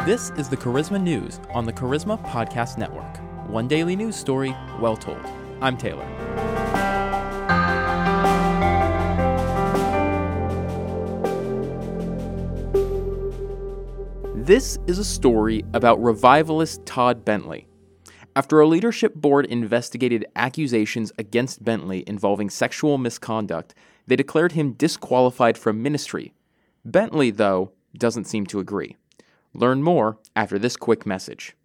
This is the Charisma News on the Charisma Podcast Network. One daily news story, well told. I'm Taylor. This is a story about revivalist Todd Bentley. After a leadership board investigated accusations against Bentley involving sexual misconduct, they declared him disqualified from ministry. Bentley, though, doesn't seem to agree. Learn more after this quick message.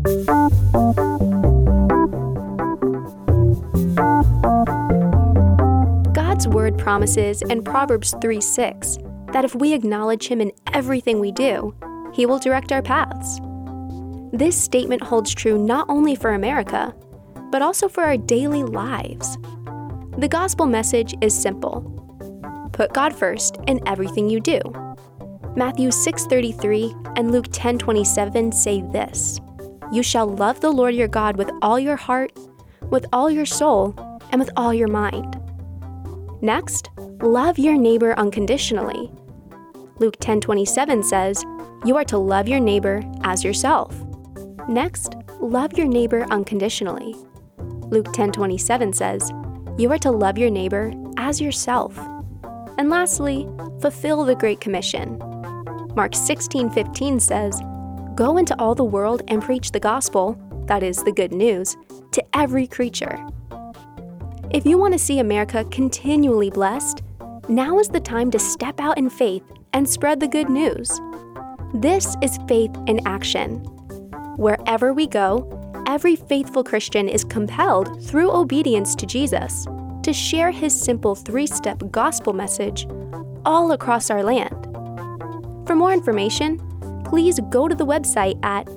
God's word promises in Proverbs 3:6 that if we acknowledge him in everything we do, he will direct our paths. This statement holds true not only for America, but also for our daily lives. The gospel message is simple. Put God first in everything you do. Matthew 6:33 and Luke 10:27 say this: "You shall love the Lord your God with all your heart, with all your soul, and with all your mind." Next, love your neighbor unconditionally. Luke 10:27 says, "You are to love your neighbor as yourself." Next, love your neighbor unconditionally. Luke 10:27 says, "You are to love your neighbor as yourself." And lastly, fulfill the Great Commission. Mark 16:15 says, "Go into all the world and preach the gospel," that is, the good news, "to every creature." If you want to see America continually blessed, now is the time to step out in faith and spread the good news. This is faith in action. Wherever we go, every faithful Christian is compelled, through obedience to Jesus, to share his simple 3-step gospel message all across our land. For more information, please go to the website at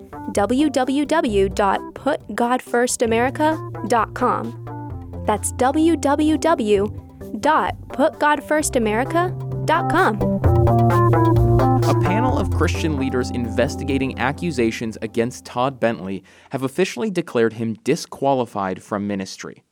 www.putgodfirstamerica.com. That's www.putgodfirstamerica.com. A panel of Christian leaders investigating accusations against Todd Bentley have officially declared him disqualified from ministry.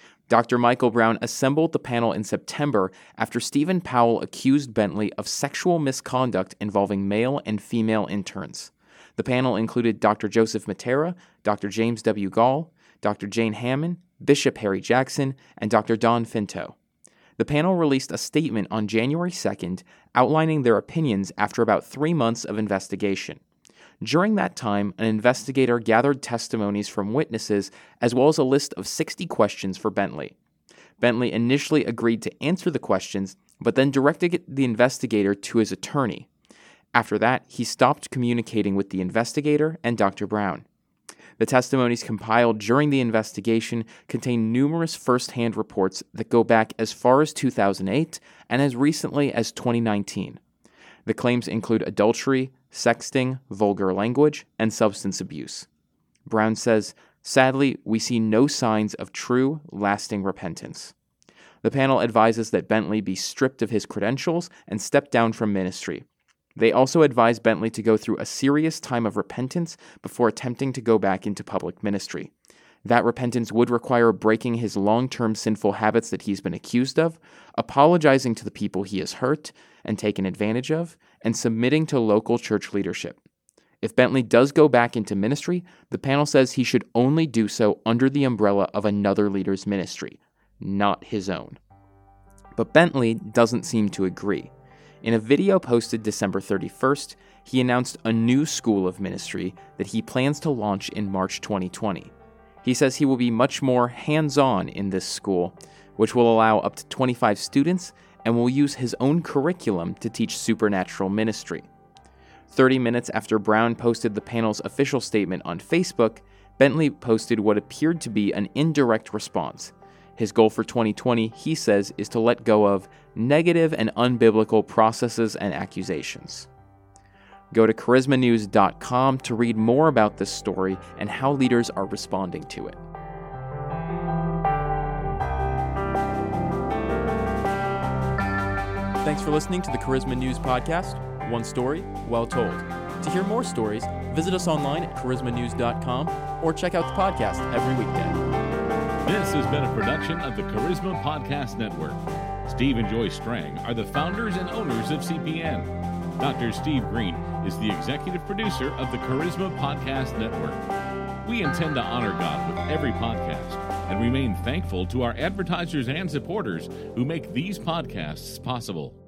Dr. Michael Brown assembled the panel in September after Stephen Powell accused Bentley of sexual misconduct involving male and female interns. The panel included Dr. Joseph Matera, Dr. James W. Gall, Dr. Jane Hammond, Bishop Harry Jackson, and Dr. Don Finto. The panel released a statement on January 2nd outlining their opinions after about 3 months of investigation. During that time, an investigator gathered testimonies from witnesses as well as a list of 60 questions for Bentley. Bentley initially agreed to answer the questions, but then directed the investigator to his attorney. After that, he stopped communicating with the investigator and Dr. Brown. The testimonies compiled during the investigation contain numerous first-hand reports that go back as far as 2008 and as recently as 2019. The claims include adultery, sexting, vulgar language, and substance abuse. Brown says, "Sadly, we see no signs of true, lasting repentance." The panel advises that Bentley be stripped of his credentials and step down from ministry. They also advise Bentley to go through a serious time of repentance before attempting to go back into public ministry. That repentance would require breaking his long-term sinful habits that he's been accused of, apologizing to the people he has hurt and taken advantage of, and submitting to local church leadership. If Bentley does go back into ministry, the panel says he should only do so under the umbrella of another leader's ministry, not his own. But Bentley doesn't seem to agree. In a video posted December 31st, he announced a new school of ministry that he plans to launch in March 2020. He says he will be much more hands-on in this school, which will allow up to 25 students and will use his own curriculum to teach supernatural ministry. 30 minutes after Brown posted the panel's official statement on Facebook, Bentley posted what appeared to be an indirect response. His goal for 2020, he says, is to let go of negative and unbiblical processes and accusations. Go to charismanews.com to read more about this story and how leaders are responding to it. Thanks for listening to the Charisma News Podcast. One story, well told. To hear more stories, visit us online at charismanews.com or check out the podcast every weekday. This has been a production of the Charisma Podcast Network. Steve and Joy Strang are the founders and owners of CPN. Dr. Steve Green is the executive producer of the Charisma Podcast Network. We intend to honor God with every podcast and remain thankful to our advertisers and supporters who make these podcasts possible.